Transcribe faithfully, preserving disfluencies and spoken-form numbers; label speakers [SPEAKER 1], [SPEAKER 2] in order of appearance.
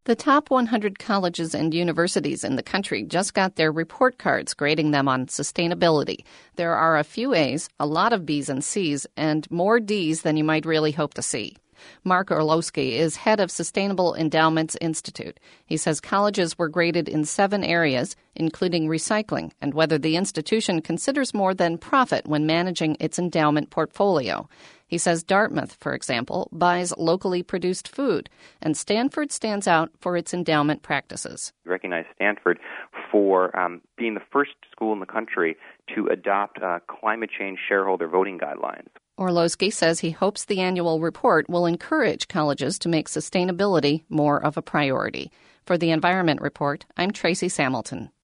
[SPEAKER 1] The top one hundred colleges and universities in the country just got their report cards grading them on sustainability. There are a few A's, a lot of B's and C's, and more D's than you might really hope to see. Mark Orlowski is head of Sustainable Endowments Institute. He says colleges were graded in seven areas, including recycling and whether the institution considers more than profit when managing its endowment portfolio. He says Dartmouth, for example, buys locally produced food, and Stanford stands out for its endowment practices.
[SPEAKER 2] We recognize Stanford for um, being the first school in the country to adopt uh, climate change shareholder voting guidelines.
[SPEAKER 1] Orlowski says he hopes the annual report will encourage colleges to make sustainability more of a priority. For the Environment Report, I'm Tracy Samilton.